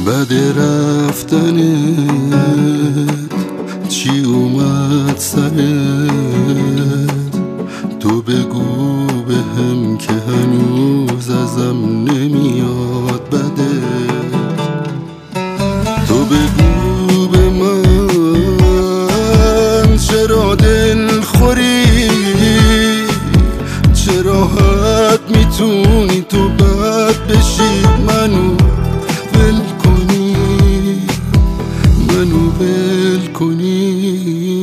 بعد رفتنت چی اومد سرت؟ تو بگو بهم که هنوز ازم نمیاد بدت. تو بگو به من چرا دل خوری، چه راحت میتونی تو بد بشی، منو ول کنی، منو ول کنی.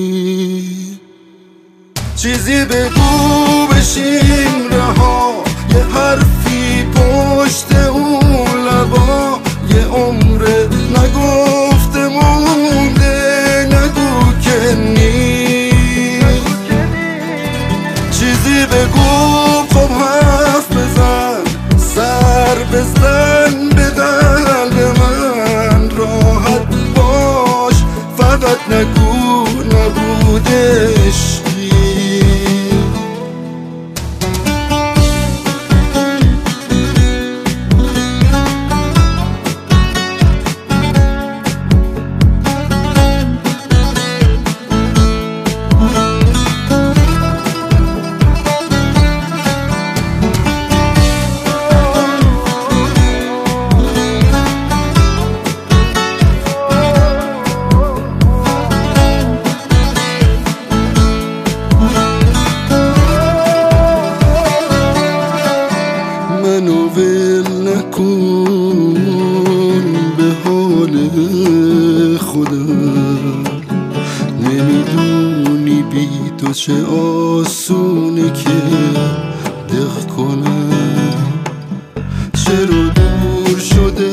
چیزی بگو بشیم رها، یه حرفی پشت اون لبا، یه عمر نگفته مونده، نگو که نیست. چیزی بگو خب حرف بزن، سر بزن به قلب من، راحت باش فقط نگو نبودش. منو ول نکن به حال خودم، نمیدونی بی تو چه آسونه که دق کنم. چرا دور شده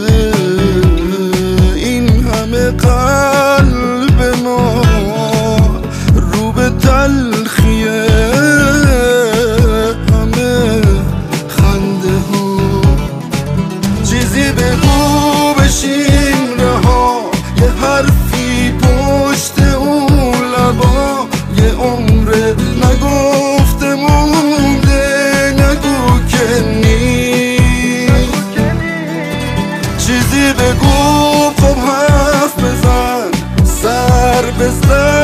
این همه قلب ما، رو به تلخیه بگو بشیم رها، یه حرفی پشت اون لبا، یه عمر نگفته مونده، نگو که نیست. چیزی بگو خب حرف بزن، سر بزن